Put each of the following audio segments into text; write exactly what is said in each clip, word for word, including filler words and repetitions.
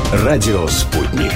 Радио «Спутник».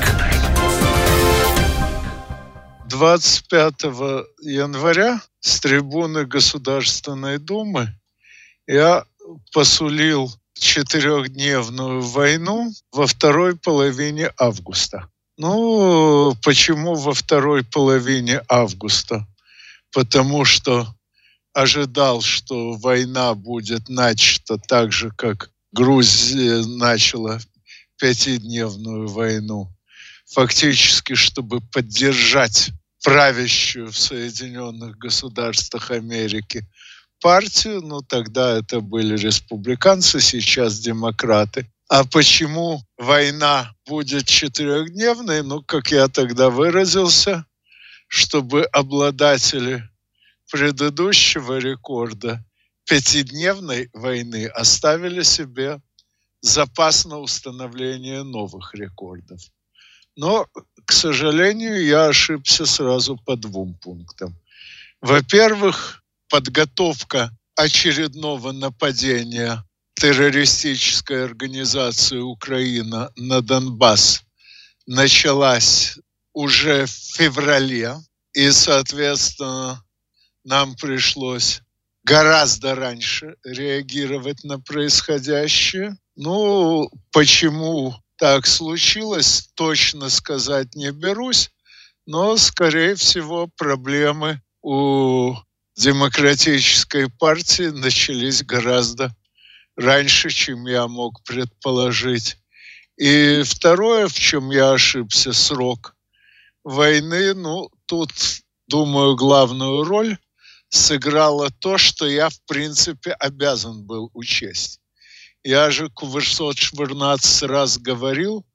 двадцать пятого января с трибуны Государственной Думы я посулил четырехдневную войну во второй половине августа. Ну, почему во второй половине августа? Потому что ожидал, что война будет начата так же, как Грузия начала пятидневную войну. Фактически, чтобы поддержать правящую в Соединенных Государствах Америки партию, ну тогда это были республиканцы, сейчас демократы. А почему война будет четырехдневной? Ну, как я тогда выразился, чтобы обладатели предыдущего рекорда пятидневной войны оставили себе запас на установление новых рекордов. Но, к сожалению, я ошибся сразу по двум пунктам. Во-первых, подготовка очередного нападения террористической организации «Украина» на Донбасс началась уже в феврале, и, соответственно, нам пришлось гораздо раньше реагировать на происходящее. Ну, почему так случилось, точно сказать не берусь, но, скорее всего, проблемы у Демократической партии начались гораздо раньше, чем я мог предположить. И второе, в чем я ошибся, срок войны, ну, тут, думаю, главную роль сыграло то, что я, в принципе, обязан был учесть. Я же восемьсот четырнадцать раз говорил,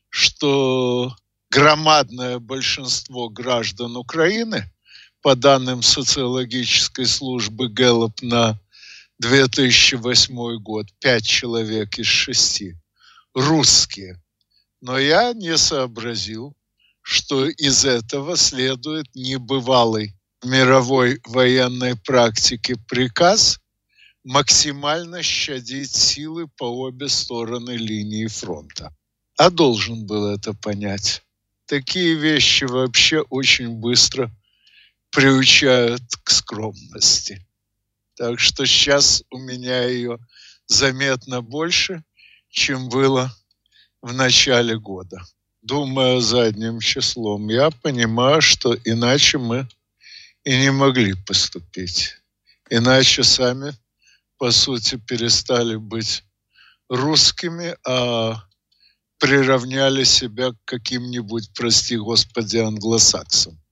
что громадное большинство граждан Украины, по данным социологической службы Гэллоп на две тысячи восьмой год, пять человек из шести, русские. Но я не сообразил, что из этого следует небывалый в мировой военной практике приказ максимально щадить силы по обе стороны линии фронта. А должен был это понять. Такие вещи вообще очень быстро приучают к скромности. Так что сейчас у меня ее заметно больше, чем было в начале года. Думая задним числом, я понимаю, что иначе мы и не могли поступить. Иначе сами, по сути, перестали быть русскими, а приравняли себя к каким-нибудь, прости господи, англосаксам.